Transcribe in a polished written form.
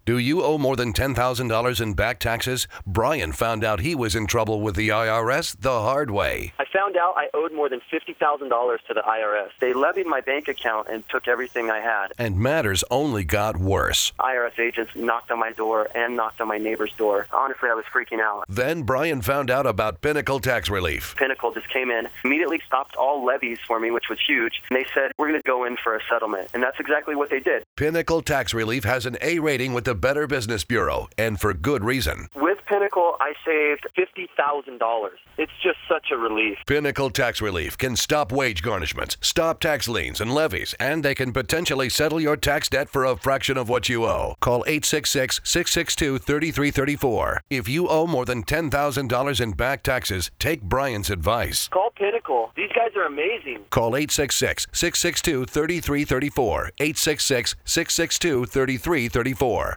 Do you owe more than $10,000 in back taxes? Brian found out he was in trouble with the IRS the hard way. I found out I owed more than $50,000 to the IRS. They levied my bank account and took everything I had. And matters only got worse. IRS agents knocked on my door and knocked on my neighbor's door. Honestly, I was freaking out. Then Brian found out about Pinnacle Tax Relief. Pinnacle just came in, immediately stopped all levies for me, which was huge. And they said, we're going to go in for a settlement. And that's exactly what they did. Pinnacle Tax Relief has an A rating with the Better Business Bureau, and for good reason. With Pinnacle, I saved $50,000. It's just such a relief. Pinnacle Tax Relief can stop wage garnishments, stop tax liens and levies, and they can potentially settle your tax debt for a fraction of what you owe. Call 866-662-3334. If you owe more than $10,000 in back taxes, take Brian's advice. Call Pinnacle. These guys are amazing. Call 866-662-3334. 866-662-3334.